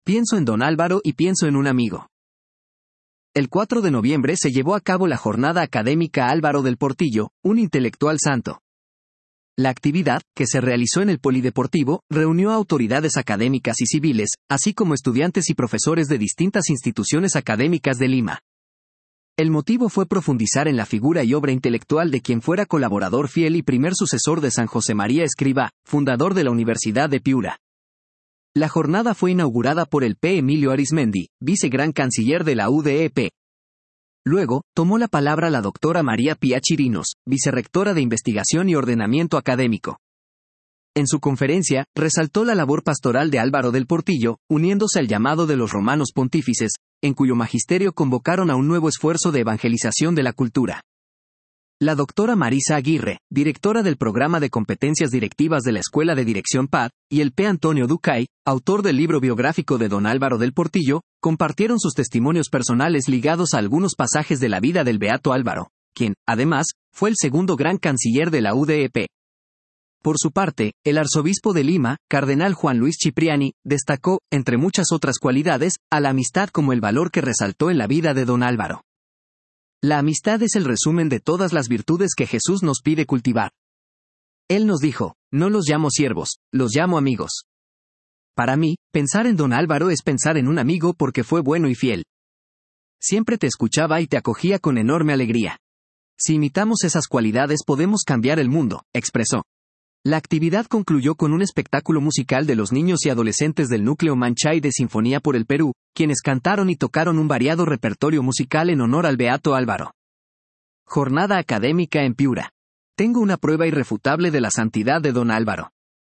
Pienso en don Álvaro y pienso en un amigo. El 4 de noviembre se llevó a cabo la Jornada Académica Álvaro del Portillo, un intelectual santo. La actividad, que se realizó en el Polideportivo, reunió a autoridades académicas y civiles, así como estudiantes y profesores de distintas instituciones académicas de Lima. El motivo fue profundizar en la figura y obra intelectual de quien fuera colaborador fiel y primer sucesor de San José María Escrivá, fundador de la Universidad de Piura. La jornada fue inaugurada por el P. Emilio Arizmendi, vicegran canciller de la UDEP. Luego, tomó la palabra la doctora María Pía Chirinos, vicerrectora de Investigación y Ordenamiento Académico. En su conferencia, resaltó la labor pastoral de Álvaro del Portillo, uniéndose al llamado de los romanos pontífices, en cuyo magisterio convocaron a un nuevo esfuerzo de evangelización de la cultura. La doctora Marisa Aguirre, directora del Programa de Competencias Directivas de la Escuela de Dirección PAD, y el P. Antonio Ducay, autor del libro biográfico de don Álvaro del Portillo, compartieron sus testimonios personales ligados a algunos pasajes de la vida del beato Álvaro, quien, además, fue el segundo gran canciller de la UDEP. Por su parte, el arzobispo de Lima, cardenal Juan Luis Cipriani, destacó, entre muchas otras cualidades, a la amistad como el valor que resaltó en la vida de don Álvaro. La amistad es el resumen de todas las virtudes que Jesús nos pide cultivar. Él nos dijo, no los llamo siervos, los llamo amigos. Para mí, pensar en don Álvaro es pensar en un amigo porque fue bueno y fiel. Siempre te escuchaba y te acogía con enorme alegría. Si imitamos esas cualidades podemos cambiar el mundo, expresó. La actividad concluyó con un espectáculo musical de los niños y adolescentes del núcleo Manchay de Sinfonía por el Perú, quienes cantaron y tocaron un variado repertorio musical en honor al beato Álvaro. Jornada académica en Piura. Tengo una prueba irrefutable de la santidad de don Álvaro.